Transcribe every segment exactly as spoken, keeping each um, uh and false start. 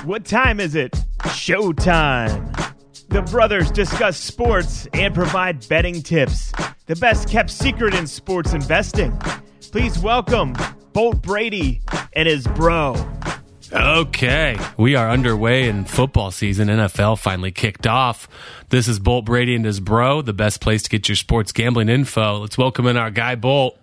What time is it? Showtime. The brothers discuss sports and provide betting tips. The best kept secret in sports investing. Please welcome Bolt Brady and his bro. Okay, we are underway in football season. N F L finally kicked off. This is Bolt Brady and his bro, the best place to get your sports gambling info. Let's welcome in our guy, Bolt.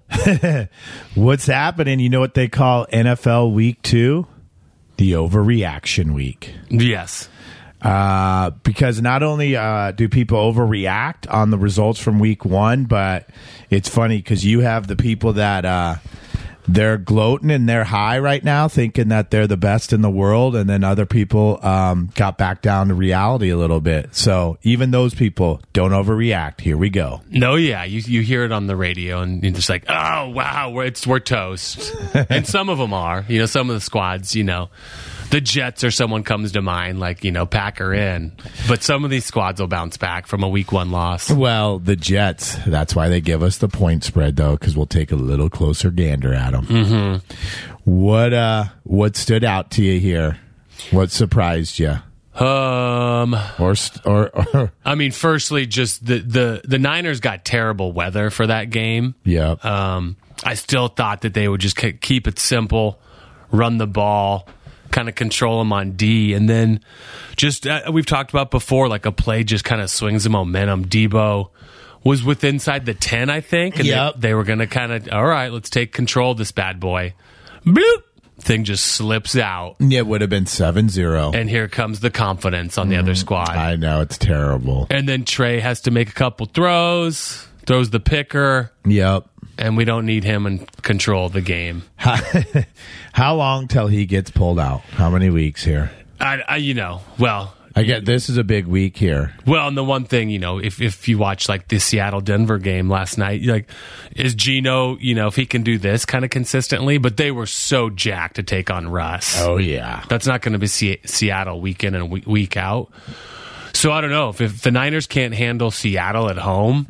What's happening? You know what they call N F L Week two? The overreaction week. Yes. Uh, because not only uh, do people overreact on the results from week one, but it's funny because you have the people that uh, they're gloating and they're high right now, thinking that they're the best in the world, and then other people um, got back down to reality a little bit. So even those people don't overreact. Here we go. No, yeah, you you hear it on the radio, and you're just like, oh wow, we're it's we're toast. And some of them are, you know, some of the squads, you know. The Jets or someone comes to mind, like, you know, Packer in. But some of these squads will bounce back from a week one loss. Well, the Jets, that's why they give us the point spread, though, because we'll take a little closer gander at them. Mm-hmm. What, uh, what stood out to you here? What surprised you? Um, or, or, or I mean, firstly, just the, the, the Niners got terrible weather for that game. Yeah. Um, I still thought that they would just keep it simple, run the ball, kind of control them on D, and then just uh, we've talked about before, like a play just kind of swings the momentum. Debo was with inside the ten, I think, and yep. they, they were going to kind of, all right, let's take control of this bad boy. Bloop! Thing just slips out. Yeah, it would have been seven zero. And here comes the confidence on the mm, other squad. I know, it's terrible. And then Trey has to make a couple throws, throws the picker. Yep. And we don't need him in control of the game. How, how long till he gets pulled out? How many weeks here? I, I you know, well, I get this is a big week here. Well, and the one thing, you know, if if you watch like the Seattle Denver game last night, you're like, is Geno, you know, if he can do this kind of consistently? But they were so jacked to take on Russ. Oh yeah, that's not going to be C- Seattle week in and week out. So I don't know if, if the Niners can't handle Seattle at home,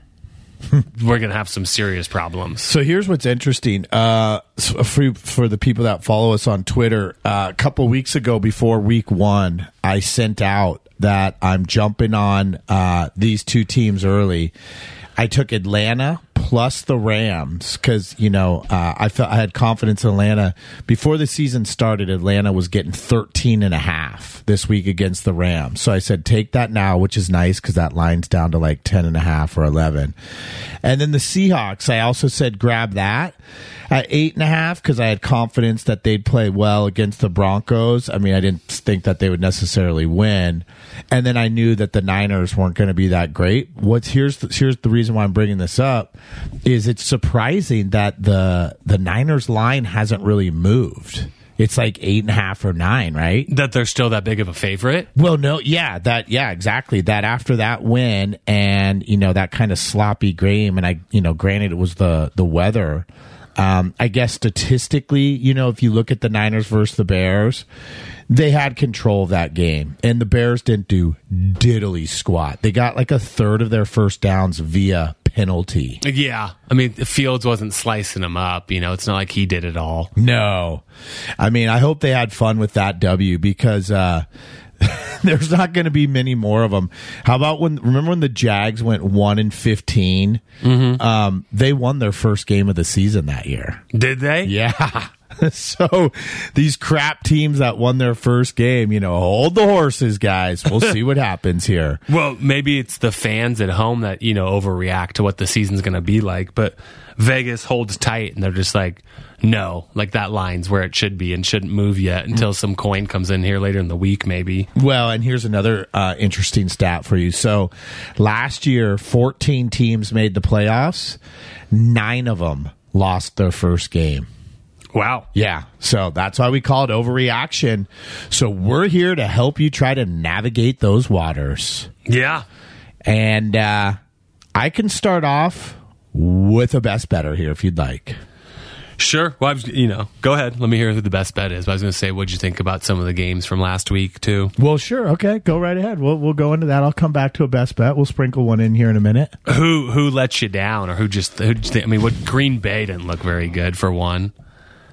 we're going to have some serious problems. So here's what's interesting. Uh, for, for the people that follow us on Twitter, uh, a couple weeks ago before week one, I sent out that I'm jumping on uh, these two teams early. I took Atlanta plus the Rams because, you know, uh, I felt I had confidence in Atlanta. Before the season started, Atlanta was getting thirteen and a half this week against the Rams. So I said, take that now, which is nice because that line's down to like ten and a half or eleven. And then the Seahawks, I also said, grab that at eight and a half because I had confidence that they'd play well against the Broncos. I mean, I didn't think that they would necessarily win. And then I knew that the Niners weren't going to be that great. What's here's the, here's the reason why I'm bringing this up is it's surprising that the the Niners line hasn't really moved. It's like eight and a half or nine, right? That they're still that big of a favorite? Well, no, yeah, that, yeah, exactly. That after that win and, you know, that kind of sloppy game, and I, you know, granted it was the, the weather. Um, I guess statistically, you know, if you look at the Niners versus the Bears, they had control of that game, and the Bears didn't do diddly squat. They got like a third of their first downs via penalty. Yeah. I mean, Fields wasn't slicing them up. You know, it's not like he did it all. No. I mean, I hope they had fun with that W because uh, there's not going to be many more of them. How about when, remember when the Jags went one and fifteen? Mm-hmm. Um, they won their first game of the season that year. Did they? Yeah. So these crap teams that won their first game, you know, hold the horses, guys. We'll see what happens here. Well, maybe it's the fans at home that, you know, overreact to what the season's going to be like. But Vegas holds tight, and they're just like, no, like that line's where it should be and shouldn't move yet until some coin comes in here later in the week, maybe. Well, and here's another uh, interesting stat for you. So last year, fourteen teams made the playoffs. Nine of them lost their first game. Wow. Yeah. So that's why we call it overreaction. So we're here to help you try to navigate those waters. Yeah. And uh, I can start off with a best better here if you'd like. Sure. Well, I was, you know, go ahead. Let me hear who the best bet is. But I was going to say, what'd you think about some of the games from last week, too? Well, sure. Okay. Go right ahead. We'll we'll go into that. I'll come back to a best bet. We'll sprinkle one in here in a minute. Who who let you down, or who just, who just I mean, what Green Bay didn't look very good for one.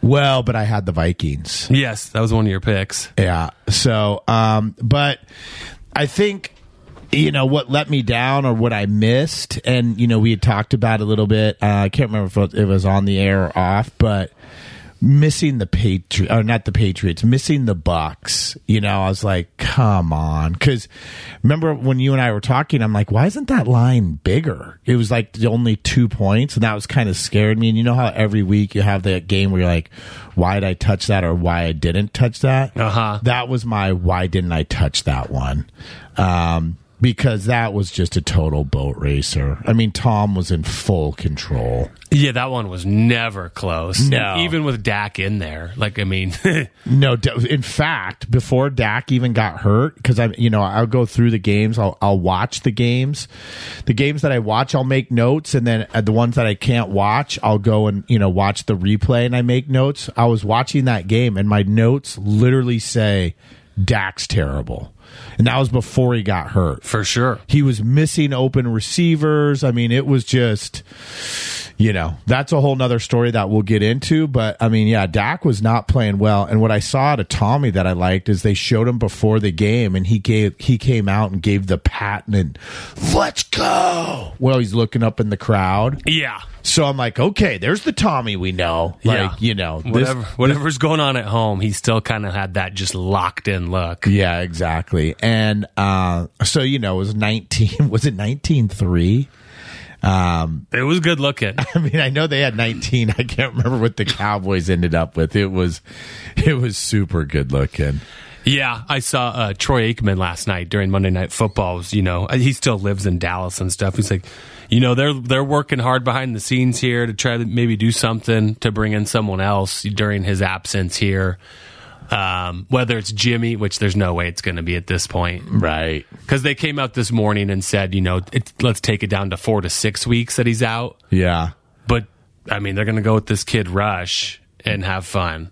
Well, but I had the Vikings. Yes, that was one of your picks. Yeah. So, um, but I think, you know, what let me down or what I missed, and, you know, we had talked about it a little bit. Uh, I can't remember if it was on the air or off, but missing the Patriots, or not the Patriots, missing the Bucks. You know, I was like, come on. Because remember when you and I were talking, I'm like, why isn't that line bigger? It was like only two points, and that was kind of scared me. And you know how every week you have that game where you're like, why did I touch that or why I didn't touch that? Uh-huh. That was my why didn't I touch that one. Um, because that was just a total boat racer. I mean, Tom was in full control. Yeah, that one was never close. No. Even with Dak in there. Like, I mean... no, in fact, before Dak even got hurt, because I, you know, I'll go through the games, I'll, I'll watch the games. The games that I watch, I'll make notes, and then the ones that I can't watch, I'll go and, you know, watch the replay and I make notes. I was watching that game, and my notes literally say, Dak's terrible. And that was before he got hurt. For sure. He was missing open receivers. I mean, it was just, you know, that's a whole nother story that we'll get into. But, I mean, yeah, Dak was not playing well. And what I saw out of Tommy that I liked is they showed him before the game, and he gave he came out and gave the pat and let's go. Well, he's looking up in the crowd. Yeah. So I'm like, okay, there's the Tommy we know. Like, yeah. you know. This, Whatever, whatever's going on at home, he still kind of had that just locked in look. Yeah, exactly. And uh, so, you know, it was nineteen, was it nineteen three? Um, it was good looking. I mean, I know they had nineteen. I can't remember what the Cowboys ended up with. It was, it was super good looking. Yeah, I saw uh, Troy Aikman last night during Monday Night Football. Was, you know, he still lives in Dallas and stuff. He's like, you know, they're they're working hard behind the scenes here to try to maybe do something to bring in someone else during his absence here. Um, whether it's Jimmy, which there's no way it's going to be at this point. Right. Because they came out this morning and said, you know, it, let's take it down to four to six weeks that he's out. Yeah. But, I mean, they're going to go with this kid Rush and have fun.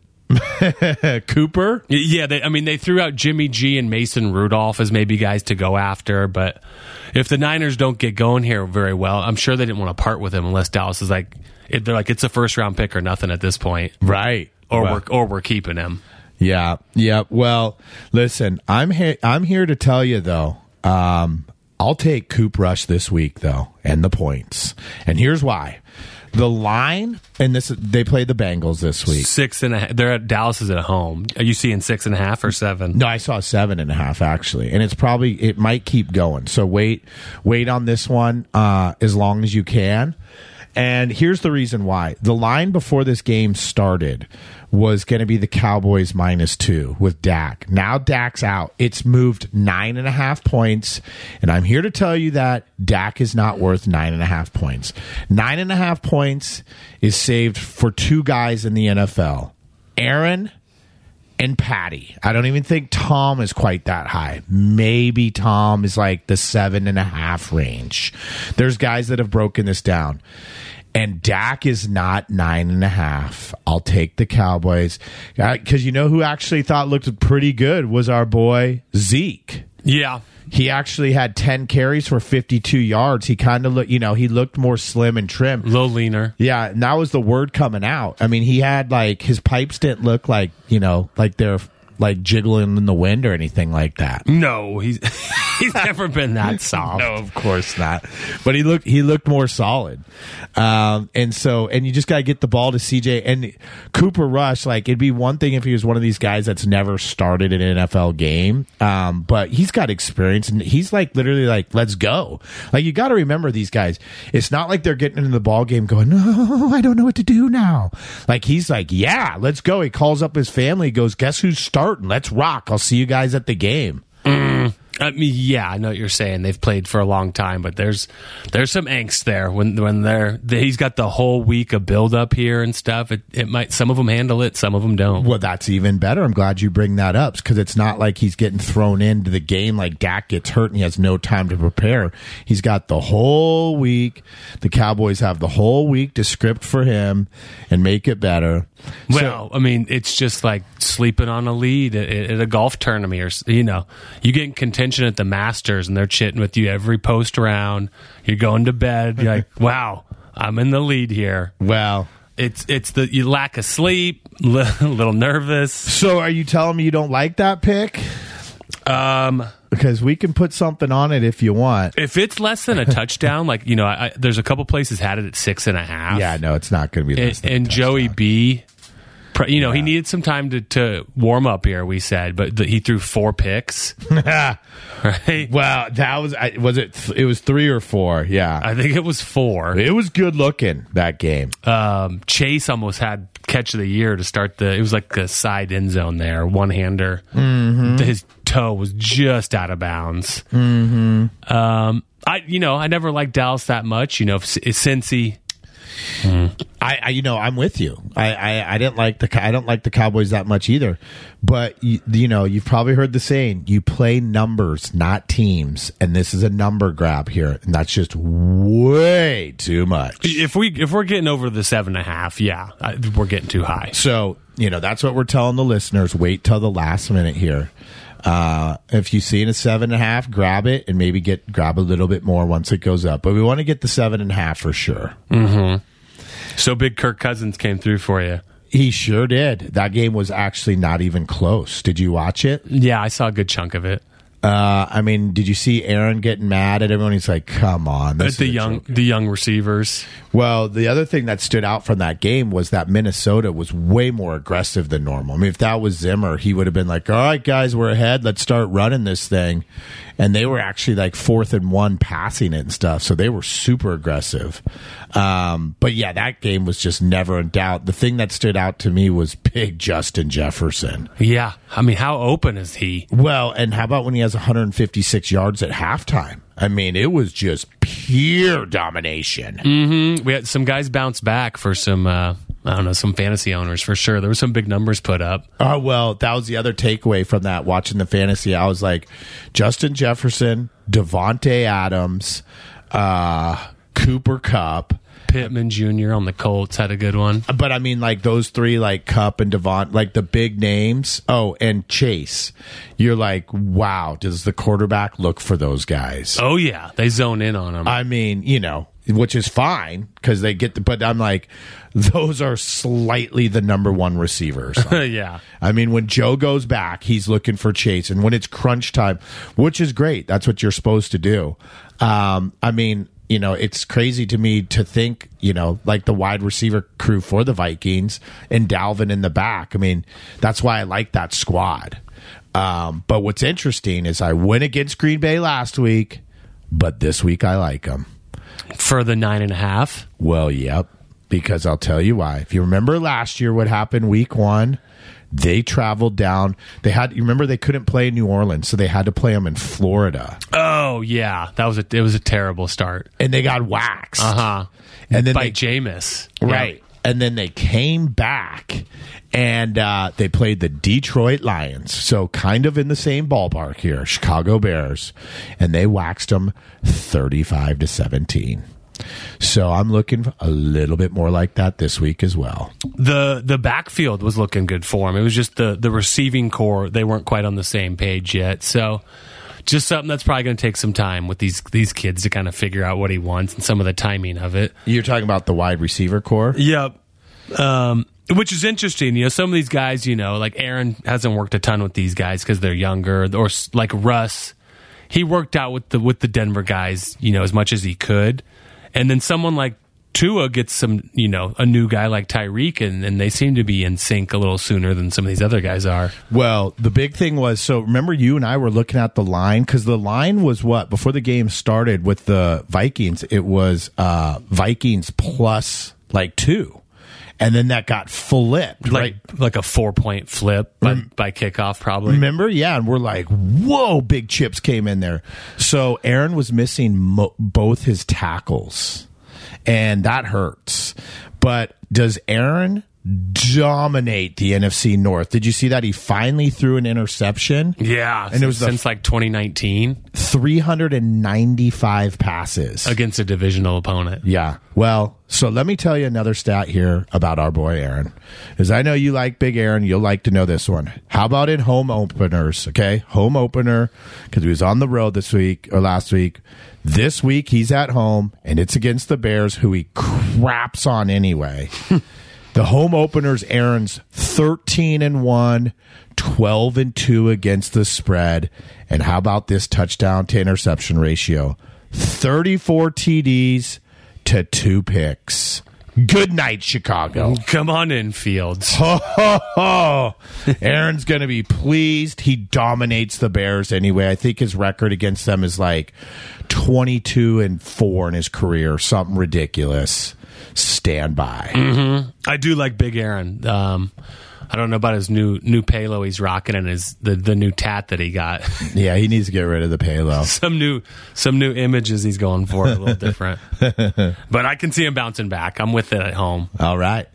Cooper? Yeah, they, I mean, they threw out Jimmy G and Mason Rudolph as maybe guys to go after, but if the Niners don't get going here very well, I'm sure they didn't want to part with him unless Dallas is like, it, they're like, it's a first round pick or nothing at this point. Right. Or well, we're or we're keeping him. Yeah. Yeah. Well, listen, I'm here. I'm here to tell you though. Um, I'll take Coop Rush this week though, and the points. And here's why: the line, and this they play the Bengals this week. Six and a half. They're at Dallas is at home. Are you seeing six and a half or seven? No, I saw seven and a half actually, and it's probably it might keep going. So wait, wait on this one uh, as long as you can. And here's the reason why. The line before this game started was going to be the Cowboys minus two with Dak. Now Dak's out. It's moved nine and a half points. And I'm here to tell you that Dak is not worth nine and a half points. Nine and a half points is saved for two guys in the N F L. Aaron and Patty. I don't even think Tom is quite that high. Maybe Tom is like the seven and a half range. There's guys that have broken this down. And Dak is not nine and a half. I'll take the Cowboys. Because uh, you know who actually thought looked pretty good was our boy Zeke. Yeah. He actually had ten carries for fifty-two yards. He kind of looked, you know, he looked more slim and trim. A little leaner. Yeah, and that was the word coming out. I mean, he had like, his pipes didn't look like, you know, like they're like jiggling in the wind or anything like that. No, he's he's never been that soft. No, of course not. But he looked he looked more solid. Um, and so and you just got to get the ball to C J and Cooper Rush. Like, it'd be one thing if he was one of these guys that's never started an N F L game. Um, but he's got experience and he's like literally like, let's go. Like, you got to remember these guys. It's not like they're getting into the ball game going, no, I don't know what to do now. Like, he's like, yeah, let's go. He calls up his family, goes, guess who's starting? Let's rock. I'll see you guys at the game. Mm. I mean, yeah, I know what you're saying. They've played for a long time, but there's there's some angst there when when they're they, he's got the whole week of build up here and stuff. It, it might some of them handle it, some of them don't. Well, that's even better. I'm glad you bring that up because it's not like he's getting thrown into the game like Dak gets hurt and he has no time to prepare. He's got the whole week. The Cowboys have the whole week to script for him and make it better. Well, so, I mean, it's just like sleeping on a lead at, at a golf tournament, or you know, you get in contention at the Masters and they're chitting with you every post round. You're going to bed. You're like, wow, I'm in the lead here. Well, It's it's the you lack of sleep, a little nervous. So are you telling me you don't like that pick? Um, because we can put something on it if you want. If it's less than a touchdown, like, you know, I, I, there's a couple places had it at six and a half. Yeah, no, it's not going to be less and, than and a touchdown. Joey B, you know, Yeah. he needed some time to, to warm up here, we said, but the, he threw four picks. Right? Well, that was I- was it. Th- it was three or four. Yeah, I think it was four. it was good looking that game. Um, Chase almost had catch of the year to start the. It was like a side end zone there, one hander. Mm-hmm. His toe was just out of bounds. Mm-hmm. Um, I you know I never liked Dallas that much. You know, since he. I, I, you know, I'm with you. I, I, I didn't like the, I don't like the Cowboys that much either. But you, you know, you've probably heard the saying: you play numbers, not teams. And this is a number grab here, and that's just way too much. If we if we're getting over the seven and a half, yeah, I, we're getting too high. So you know, that's what we're telling the listeners. Wait till the last minute here. Uh, if you see in a seven and a half, grab it and maybe get grab a little bit more once it goes up. But we want to get the seven and a half for sure. Mm-hmm. So big Kirk Cousins came through for you. He sure did. That game was actually not even close. Did you watch it? Yeah, I saw a good chunk of it. Uh, I mean, did you see Aaron getting mad at everyone? He's like, "Come on!" This At the is a young joke. the young receivers. Well, the other thing that stood out from that game was that Minnesota was way more aggressive than normal. I mean, if that was Zimmer, he would have been like, "All right, guys, we're ahead. Let's start running this thing." And they were actually like fourth and one passing it and stuff. So they were super aggressive. Um, but yeah, that game was just never in doubt. The thing that stood out to me was big Justin Jefferson. Yeah, I mean, how open is he? Well, and how about when he has one hundred fifty-six yards at halftime? I mean, it was just pure domination. Mm-hmm. We had some guys bounce back for some, uh, I don't know, some fantasy owners for sure. There were some big numbers put up. Oh, well, that was the other takeaway from that, watching the fantasy. I was like, Justin Jefferson, Devontae Adams, uh, Cooper Kupp. Pittman Junior on the Colts had a good one. But I mean, like those three, like Kupp and Devon, like the big names. Oh, and Chase. You're like, wow, does the quarterback look for those guys? Oh, yeah. They zone in on him. I mean, you know, which is fine because they get the, but I'm like, those are slightly the number one receivers. Yeah. I mean, when Joe goes back, he's looking for Chase. And when it's crunch time, which is great, that's what you're supposed to do. Um, I mean, you know, it's crazy to me to think, you know, like the wide receiver crew for the Vikings and Dalvin in the back. I mean, that's why I like that squad. Um, but what's interesting is I went against Green Bay last week, but this week I like them. For the nine and a half? Well, yep, because I'll tell you why. If you remember last year what happened week one, they traveled down. They had, you remember they couldn't play in New Orleans, so they had to play them in Florida. Oh, yeah. That was a, it was a terrible start. And they got waxed. Uh-huh. And then By they, Jameis. right. Yeah. And then they came back and uh, they played the Detroit Lions. So kind of in the same ballpark here, Chicago Bears. And they waxed them thirty-five to seventeen. So I'm looking a little bit more like that this week as well. The the backfield was looking good for him. It was just the, the receiving core. They weren't quite on the same page yet. So just something that's probably going to take some time with these these kids to kind of figure out what he wants and some of the timing of it. You're talking about the wide receiver core? Yep. Um, which is interesting. You know, some of these guys, you know, like Aaron hasn't worked a ton with these guys because they're younger. Or like Russ, he worked out with the with the Denver guys, you know, as much as he could. And then someone like Tua gets some, you know, a new guy like Tyreek, and, and they seem to be in sync a little sooner than some of these other guys are. Well, the big thing was, so remember you and I were looking at the line, because the line was what? Before the game started with the Vikings, it was uh, Vikings plus like two. And then that got flipped, Like right? like a four-point flip by, by kickoff, probably. Remember? Yeah. And we're like, whoa, big chips came in there. So Aaron was missing mo- both his tackles, and that hurts. But does Aaron dominate the N F C North? Did you see that? He finally threw an interception. Yeah, And it was the- since like twenty nineteen three hundred ninety-five passes. against a divisional opponent. Yeah. Well, so let me tell you another stat here about our boy Aaron. Because I know you like Big Aaron. You'll like to know this one. How about in home openers? Okay. Home opener, because he was on the road this week or last week. This week he's at home, and it's against the Bears, who he craps on anyway. The home openers, Aaron's thirteen and one, twelve and two against the spread. And how about this touchdown to interception ratio? thirty-four T Ds to two picks. Good night, Chicago. Come on in, Fields. Ho, ho, ho. Aaron's going to be pleased. He dominates the Bears anyway. I think his record against them is like twenty-two and four in his career. Something ridiculous. Stand by. Mm-hmm. I do like Big Aaron. Um, I don't know about his new new palo he's rocking and his the, the new tat that he got. Yeah, he needs to get rid of the palo. some new some new images he's going for, a little different. But I can see him bouncing back. I'm with it at home. All right.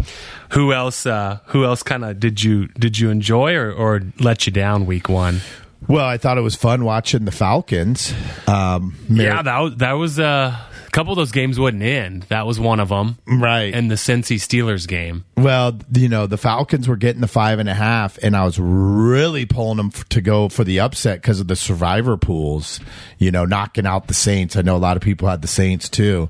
Who else? Uh, who else? Kind of did you did you enjoy or, or let you down week one? Well, I thought it was fun watching the Falcons. Um, Mar- yeah, that was, that was uh, a couple of those games wouldn't end. That was one of them, right? And the Cincy Steelers game. Well, you know, the Falcons were getting the five and a half, and I was really pulling them f- to go for the upset because of the survivor pools. You know, knocking out the Saints. I know a lot of people had the Saints too.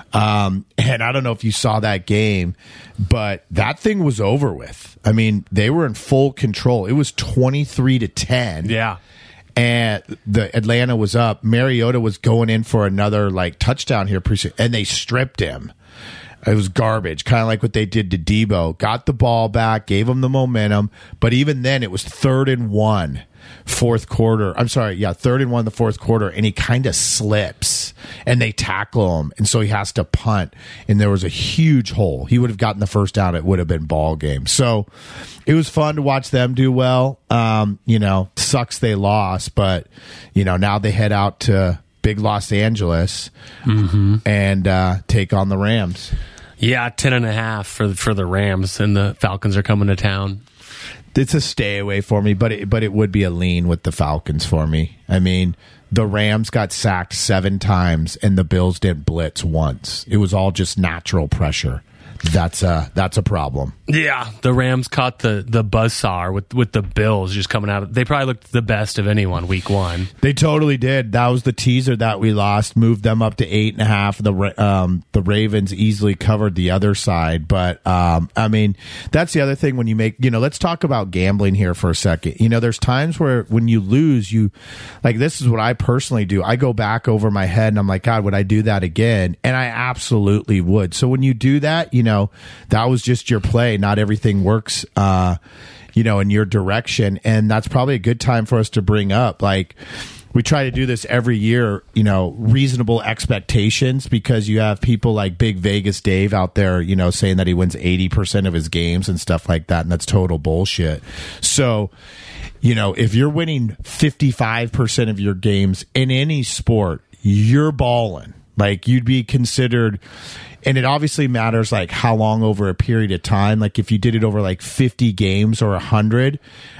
Um, and I don't know if you saw that game, but that thing was over with. I mean, they were in full control. It was twenty-three to ten. Yeah. And the Atlanta was up. Mariota was going in for another like touchdown here, and they stripped him. It was garbage, kind of like what they did to Debo. Got the ball back, gave him the momentum, but even then it was third and one, fourth quarter. I'm sorry, yeah, third and one in the fourth quarter, and he kind of slips, and they tackle him, and so he has to punt, and there was a huge hole. He would have gotten the first down. It would have been ball game. So it was fun to watch them do well. Um, you know, sucks they lost, but, you know, now they head out to big Los Angeles mm-hmm. and uh, take on the Rams. Yeah, ten and a half for for the Rams, and the Falcons are coming to town. It's a stay away for me, but it, but it would be a lean with the Falcons for me. I mean, the Rams got sacked seven times, and the Bills didn't blitz once. It was all just natural pressure. That's a that's a problem. Yeah, the Rams caught the the buzzsaw with with the Bills just coming out. They probably looked the best of anyone week one. They totally did. That was the teaser that we lost. Moved them up to eight and a half. The um the Ravens easily covered the other side. But um I mean, that's the other thing when you make, you know, let's talk about gambling here for a second. You know, there's times where when you lose, you like, this is what I personally do. I go back over my head and I'm like, God, would I do that again? And I absolutely would. So when you do that, you know, that was just your play. Not everything works, uh, you know, in your direction. And that's probably a good time for us to bring up. Like, we try to do this every year, you know, reasonable expectations, because you have people like Big Vegas Dave out there, you know, saying that he wins eighty percent of his games and stuff like that. And that's total bullshit. So, you know, if you're winning fifty-five percent of your games in any sport, you're balling. Like, you'd be considered, and it obviously matters like how long over a period of time. Like if you did it over like fifty games or a hundred,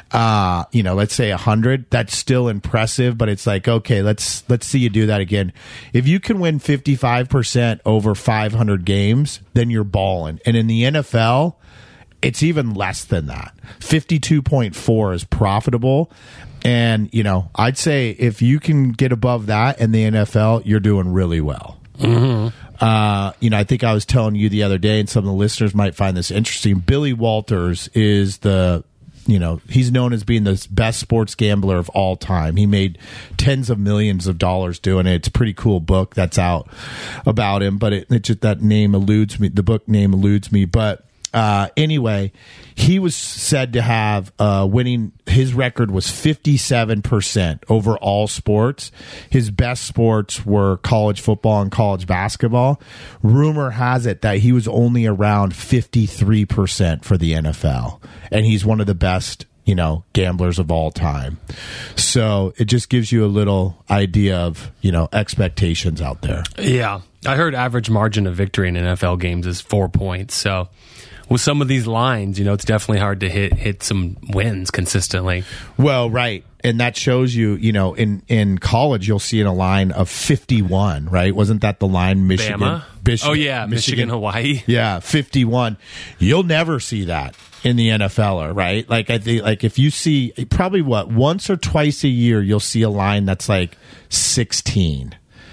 uh, you know, let's say a hundred, that's still impressive, but it's like, okay, let's, let's see you do that again. If you can win fifty-five percent over five hundred games, then you're balling. And in the N F L, it's even less than that. fifty-two point four is profitable. And, you know, I'd say if you can get above that in the N F L, you're doing really well. Mm-hmm. Uh, you know, I think I was telling you the other day, and some of the listeners might find this interesting. Billy Walters is the, you know, he's known as being the best sports gambler of all time. He made tens of millions of dollars doing it. It's a pretty cool book that's out about him, but it, it just, that name eludes me. The book name eludes me, but Uh, anyway, he was said to have uh, winning. His record was fifty-seven percent over all sports. His best sports were college football and college basketball. Rumor has it that he was only around fifty-three percent for the N F L, and he's one of the best, you know, gamblers of all time. So it just gives you a little idea of, you know, expectations out there. Yeah, I heard average margin of victory in N F L games is four points. So with some of these lines, you know, it's definitely hard to hit hit some wins consistently. Well, right. And that shows you, you know, in, in college, you'll see in a line of fifty-one, right? Wasn't that the line, Michigan? Bama? Michigan oh, yeah, Michigan, Michigan, Hawaii. Yeah, fifty-one. You'll never see that in the N F L, right? Like, I think, like if you see, probably what, once or twice a year, you'll see a line that's like sixteen.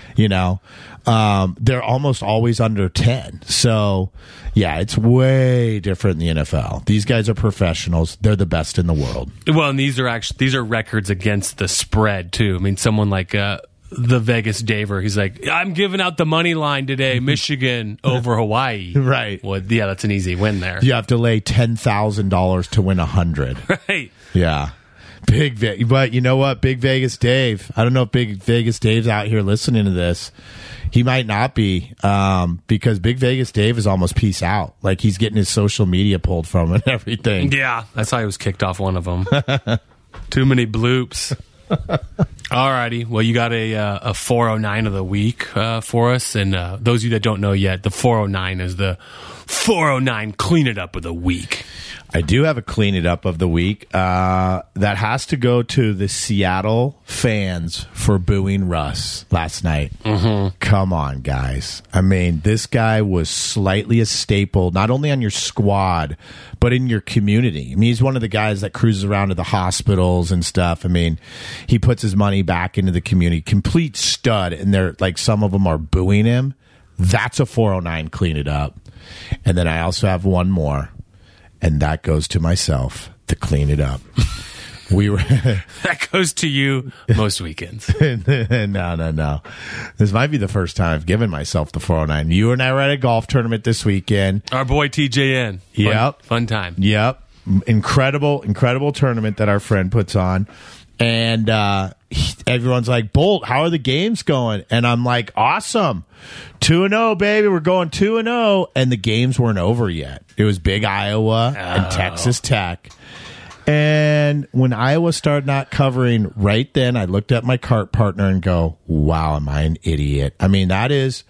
You know, um, they're almost always under ten. So, yeah, it's way different in the N F L. These guys are professionals. They're the best in the world. Well, and these are actually these are records against the spread too. I mean, someone like uh, the Vegas Daver, he's like, I'm giving out the money line today, Michigan over Hawaii. Right. Well, yeah, that's an easy win there. You have to lay ten thousand dollars to win a hundred. Right. Yeah. Big Ve- but you know what? Big Vegas Dave. I don't know if Big Vegas Dave's out here listening to this. He might not be, um, because Big Vegas Dave is almost peace out. Like he's getting his social media pulled from him and everything. Yeah, that's how he was kicked off one of them. Too many bloops. Alrighty, well, you got a uh, a four oh nine of the week uh, for us, and uh, those of you that don't know yet, the four oh nine is the four oh nine clean it up of the week. I do have a clean it up of the week. Uh, that has to go to the Seattle fans for booing Russ last night. Mm-hmm. Come on, guys. I mean, this guy was slightly a staple, not only on your squad, but in your community. I mean, he's one of the guys that cruises around to the hospitals and stuff. I mean, he puts his money back into the community. Complete stud. And they're like, some of them are booing him. That's a four oh nine clean it up. And then I also have one more. And that goes to myself to clean it up. We were that goes to you most weekends. no, no, no. This might be the first time I've given myself the four oh nine. You and I were at a golf tournament this weekend. Our boy T J N. Fun, yep. Fun time. Yep. Incredible, incredible tournament that our friend puts on. And uh, he, everyone's like, Bolt, how are the games going? And I'm like, awesome. two and oh, baby. We're going two and oh. And the games weren't over yet. It was Big Iowa oh. and Texas Tech. And when Iowa started not covering right then, I looked at my cart partner and go, wow, am I an idiot? I mean, that is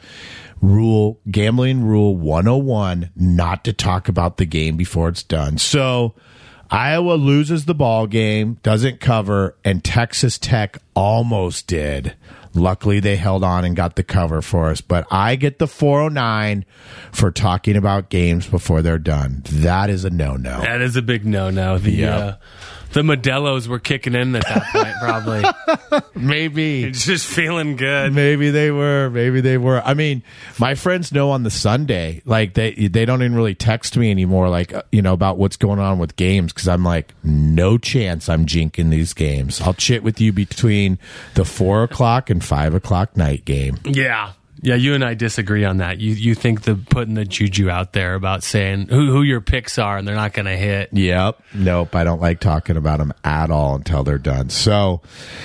rule, gambling rule one oh one, not to talk about the game before it's done. So Iowa loses the ball game, doesn't cover, and Texas Tech almost did. Luckily, they held on and got the cover for us. But I get the four oh nine for talking about games before they're done. That is a no-no. That is a big no-no. The yep. uh, the Modelos were kicking in at that point, probably. Maybe. It's just feeling good. Maybe they were. Maybe they were. I mean, my friends know on the Sunday, like, they they don't even really text me anymore, like, you know, about what's going on with games, because I'm like, no chance I'm jinking these games. I'll chit with you between the four o'clock and five o'clock night game. Yeah. Yeah, you and I disagree on that. You you think the putting the juju out there about saying who, who your picks are and they're not going to hit. Yep. Nope. I don't like talking about them at all until they're done. So,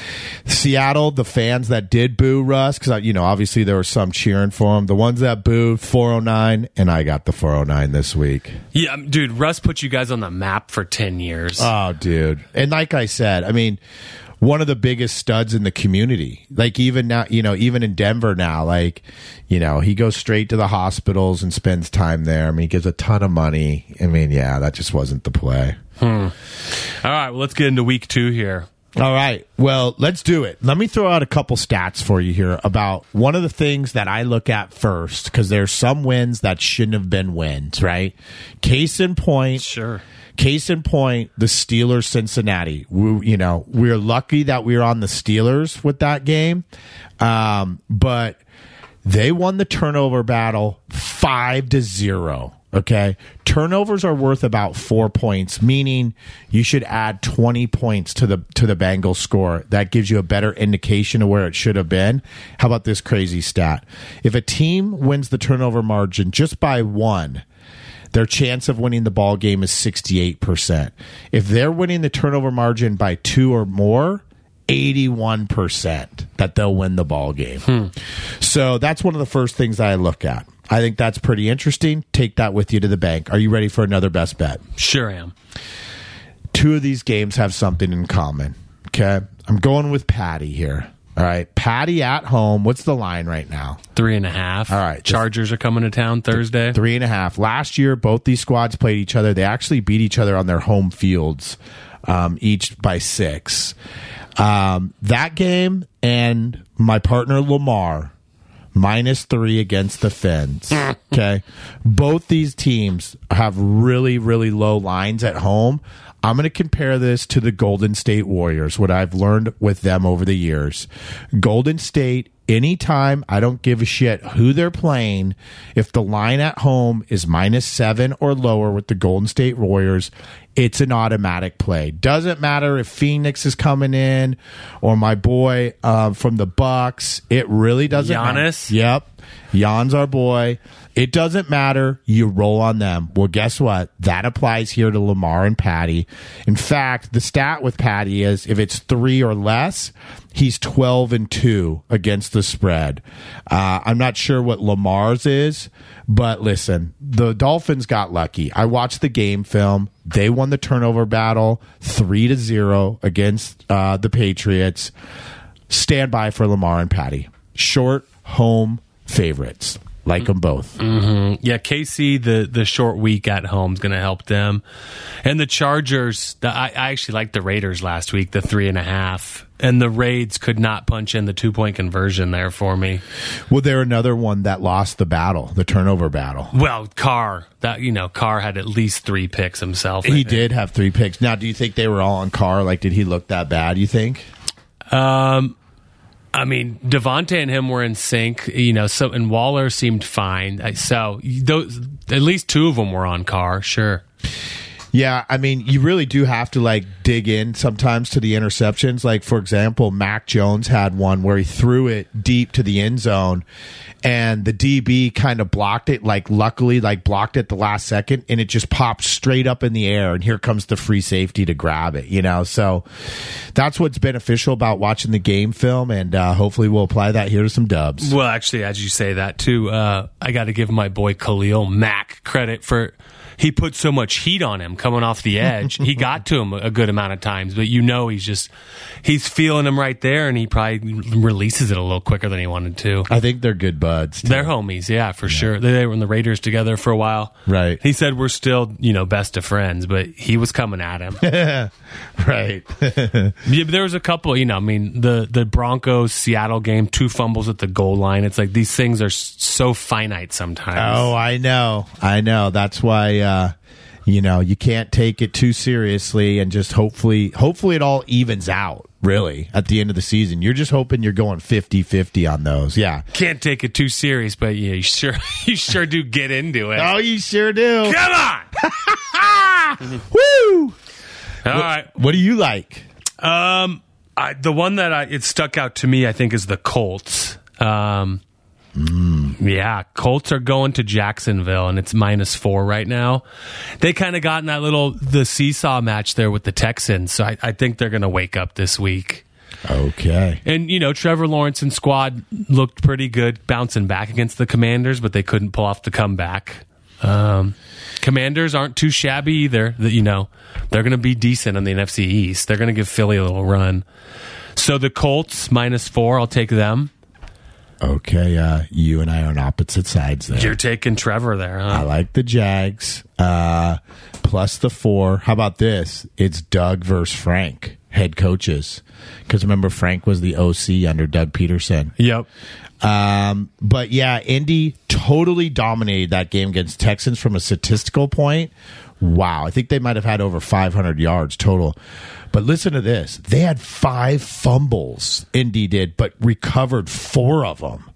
Seattle, the fans that did boo Russ, because, you know, obviously there were some cheering for him. The ones that booed, four oh nine, and I got the four oh nine this week. Yeah, dude, Russ put you guys on the map for ten years. Oh, dude. And like I said, I mean, one of the biggest studs in the community. Like, even now, you know, even in Denver now, like, you know, he goes straight to the hospitals and spends time there. I mean, he gives a ton of money. I mean, yeah, that just wasn't the play. Hmm. All right, well, let's get into week two here. All right. Well, let's do it. Let me throw out a couple stats for you here about one of the things that I look at first, because there's some wins that shouldn't have been wins, right? Case in point. Sure. Case in point, the Steelers, Cincinnati. We, you know, we're lucky that we were on the Steelers with that game, um, but they won the turnover battle five to zero. Okay, turnovers are worth about four points, meaning you should add twenty points to the to the Bengals score. That gives you a better indication of where it should have been. How about this crazy stat? If a team wins the turnover margin just by one, their chance of winning the ball game is sixty-eight percent. If they're winning the turnover margin by two or more, eighty-one percent that they'll win the ball game. Hmm. So that's one of the first things that I look at. I think that's pretty interesting. Take that with you to the bank. Are you ready for another best bet? Sure am. Two of these games have something in common. Okay. I'm going with Patty here. All right. Patty at home. What's the line right now? Three and a half. All right. Chargers are coming to town Thursday. Three and a half. Last year, both these squads played each other. They actually beat each other on their home fields, um, each by six. Um, that game and my partner Lamar, minus three against the Fins. Okay. Both these teams have really, really low lines at home. I'm going to compare this to the Golden State Warriors, what I've learned with them over the years. Golden State anytime, I don't give a shit who they're playing. If the line at home is minus seven or lower with the Golden State Warriors, it's an automatic play. Doesn't matter if Phoenix is coming in or my boy uh, from the Bucks. It really doesn't Giannis? matter. Yep. Jan's our boy. It doesn't matter. You roll on them. Well, guess what? That applies here to Lamar and Patty. In fact, the stat with Patty is if it's three or less, he's twelve and two against the spread. Uh, I'm not sure what Lamar's is, but listen, the Dolphins got lucky. I watched the game film. They won the turnover battle three to zero against uh, the Patriots. Stand by for Lamar and Patty. Short home favorites. Like them both. Mm-hmm. Yeah, K C, the, the short week at home is going to help them. And the Chargers, the, I, I actually liked the Raiders last week, the three and a half. And the Raids could not punch in the two-point conversion there for me. Well, they're another one that lost the battle, the turnover battle. Well, Carr, that you know, Carr had at least three picks himself. He did have three picks. Now, do you think they were all on Carr? Like, did he look that bad, you think? Um... I mean, Devontae and him were in sync, you know. So and Waller seemed fine. So those, at least two of them were on Carr, sure. Yeah, I mean, you really do have to like dig in sometimes to the interceptions. Like, for example, Mac Jones had one where he threw it deep to the end zone, and the D B kind of blocked it. Like, luckily, like blocked it the last second, and it just popped straight up in the air. And here comes the free safety to grab it. You know, so that's what's beneficial about watching the game film, and uh, hopefully we'll apply that here to some dubs. Well, actually, as you say that too, uh, I got to give my boy Khalil Mack credit for. He put so much heat on him coming off the edge. He got to him a good amount of times, but you know he's just he's feeling him right there, and he probably releases it a little quicker than he wanted to. I think they're good buds, too. They're homies, yeah, for yeah. sure. They, they were in the Raiders together for a while. Right. He said we're still, you know, best of friends, but he was coming at him. Right. Yeah, but there was a couple, you know, I mean, the, the Broncos-Seattle game, two fumbles at the goal line. It's like these things are so finite sometimes. Oh, I know. I know. That's why... Uh, you know, you can't take it too seriously, and just hopefully, hopefully it all evens out, really, at the end of the season. You're just hoping you're going fifty-fifty on those. Yeah. Can't take it too serious, but yeah, you sure, you sure do get into it. Oh, you sure do. Come on! Woo! All what, right. What do you like? Um, I, the one that I, it stuck out to me, I think, is the Colts. Um, Mm. Yeah, Colts are going to Jacksonville, and it's minus four right now. They kind of got in that little the seesaw match there with the Texans, so I, I think they're going to wake up this week. Okay. And, you know, Trevor Lawrence and squad looked pretty good bouncing back against the Commanders, but they couldn't pull off the comeback. Um, Commanders aren't too shabby either. You know, they're going to be decent in the N F C East. They're going to give Philly a little run. So the Colts, minus four, I'll take them. Okay, uh, you and I are on opposite sides there. You're taking Trevor there, huh? I like the Jags, uh, plus the four. How about this? It's Doug versus Frank, head coaches. Because remember, Frank was the O C under Doug Peterson. Yep. Um, but yeah, Indy totally dominated that game against Texans from a statistical point. Wow, I think they might have had over five hundred yards total. But listen to this. They had five fumbles, Indy did, but recovered four of them.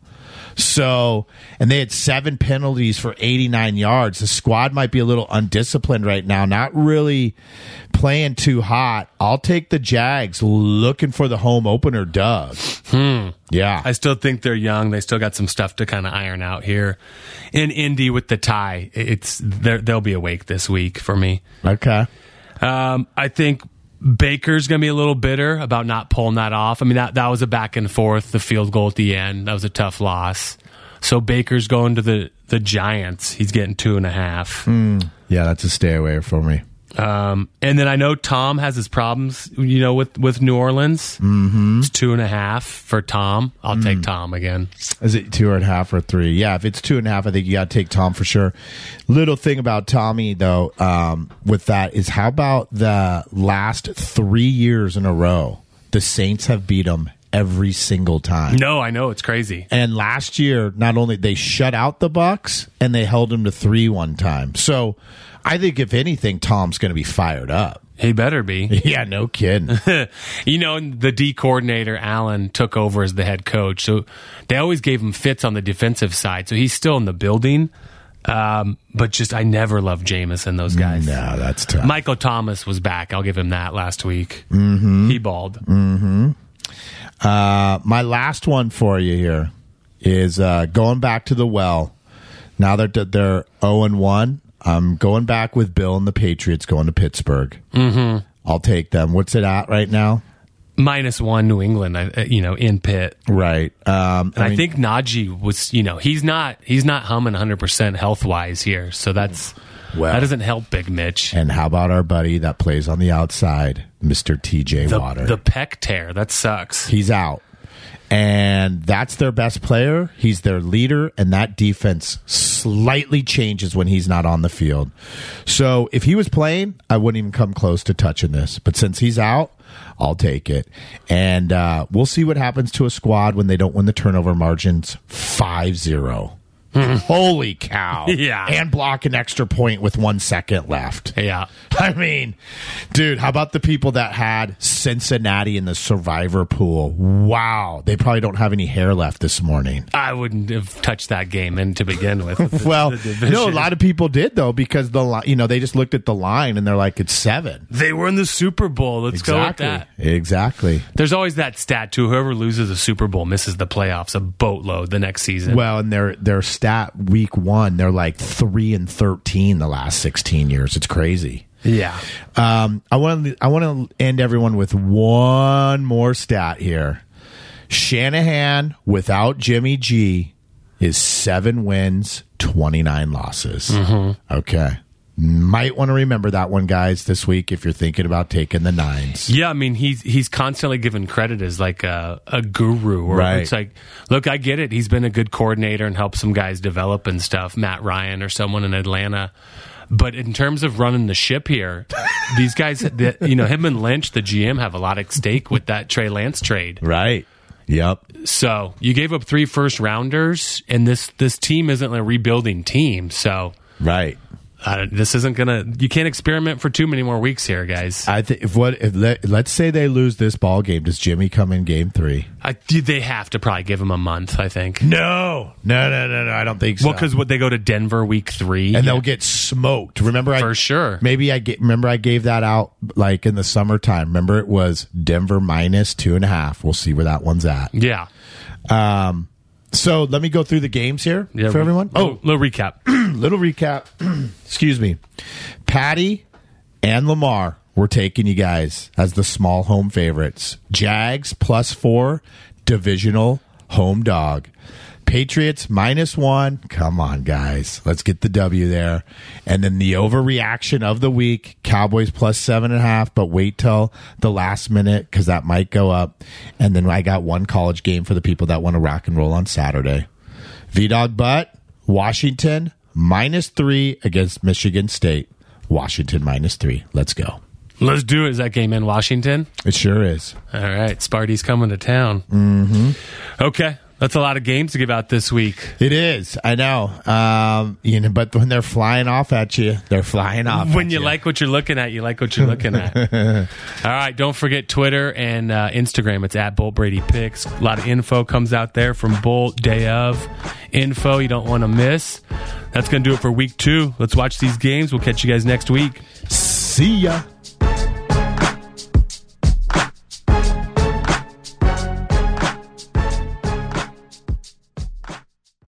So, and they had seven penalties for eighty-nine yards. The squad might be a little undisciplined right now, not really playing too hot. I'll take the Jags looking for the home opener, Doug. Hmm. Yeah. I still think they're young. They still got some stuff to kind of iron out here. In Indy with the tie, it's they'll be awake this week for me. Okay. Um, I think Baker's going to be a little bitter about not pulling that off. I mean, that, that was a back and forth, the field goal at the end. That was a tough loss. So Baker's going to the, the Giants. He's getting two and a half. Mm, yeah, that's a stay away for me. Um, and then I know Tom has his problems, you know, with, with New Orleans. Mm-hmm. It's two and a half for Tom. I'll mm. take Tom again. Is it two and a half or three? Yeah, if it's two and a half, I think you got to take Tom for sure. Little thing about Tommy, though, um, with that is how about the last three years in a row, the Saints have beat him every single time. No, I know. It's crazy. And last year, not only they shut out the Bucks, and they held them to three one time. So I think if anything, Tom's going to be fired up. He better be. Yeah, no kidding. You know, and the D coordinator, Allen, took over as the head coach. So they always gave him fits on the defensive side. So he's still in the building. Um, but just, I never loved Jameis and those guys. No, that's tough. Michael Thomas was back. I'll give him that last week. Mm-hmm. He balled. Mm-hmm. Uh, my last one for you here is uh, going back to the well. Now that they're oh and one, I'm going back with Bill and the Patriots going to Pittsburgh. Mm-hmm. I'll take them. What's it at right now? Minus one New England, you know, in Pitt. Right. Um, and I, I mean, think Najee was, you know, he's not he's not humming one hundred percent health-wise here. So that's well, that doesn't help Big Mitch. And how about our buddy that plays on the outside, Mister T J the, Water? The pec tear. That sucks. He's out. And that's their best player. He's their leader, and that defense slightly changes when he's not on the field. So if he was playing, I wouldn't even come close to touching this. But since he's out, I'll take it. And uh, we'll see what happens to a squad when they don't win the turnover margins five zero. Holy cow. Yeah. And block an extra point with one second left. Yeah. I mean, dude, how about the people that had Cincinnati in the survivor pool? Wow. They probably don't have any hair left this morning. I wouldn't have touched that game in to begin with. The, well, the no, a lot of people did, though, because the li- you know they just looked at the line and they're like, it's seven. They were in the Super Bowl. Let's exactly. go with that. Exactly. There's always that stat, too. Whoever loses the Super Bowl misses the playoffs a boatload the next season. Well, and their their stat week one, they're like three and thirteen the last sixteen years. It's crazy. Yeah. Um, I want to I want to end everyone with one more stat here. Shanahan without Jimmy G is seven wins, twenty-nine losses. Mm-hmm. Okay. Might want to remember that one, guys, this week if you're thinking about taking the nines. Yeah, I mean, he's he's constantly given credit as like a, a guru. Or right. It's like, look, I get it. He's been a good coordinator and helped some guys develop and stuff, Matt Ryan or someone in Atlanta. But in terms of running the ship here, these guys, the, you know, him and Lynch, the G M, have a lot at stake with that Trey Lance trade. Right. Yep. So you gave up three first rounders, and this this team isn't a rebuilding team. So right. Uh, this isn't gonna. You can't experiment for too many more weeks here, guys. I think if what if let, let's say they lose this ball game, does Jimmy come in game three? I, they have to probably give him a month. I think. No, no, no, no, no. I don't think so. Well, because what they go to Denver week three, and yeah. they'll get smoked. Remember, I for sure. Maybe I get. Remember, I gave that out like in the summertime. Remember, it was Denver minus two and a half. We'll see where that one's at. Yeah. Um. So let me go through the games here yeah, for everyone. Oh, little recap. little recap. Excuse me. Patty and Lamar, we're taking you guys as the small home favorites. Jags plus four, divisional home dog. Patriots minus one. Come on, guys. Let's get the W there. And then the overreaction of the week, Cowboys plus seven and a half, but wait till the last minute because that might go up. And then I got one college game for the people that want to rock and roll on Saturday. V-Dog Butt, Washington minus three against Michigan State. Washington minus three. Let's go. Let's do it. Is that game in Washington? It sure is. All right. Sparty's coming to town. Mm-hmm. Okay. That's a lot of games to give out this week. It is. I know. Um, you know, but when they're flying off at you, they're flying off. When at you, you like what you're looking at, you like what you're looking at. All right. Don't forget Twitter and uh, Instagram. It's at Bolt Brady Picks. A lot of info comes out there from Bolt day of info you don't want to miss. That's going to do it for week two. Let's watch these games. We'll catch you guys next week. See ya.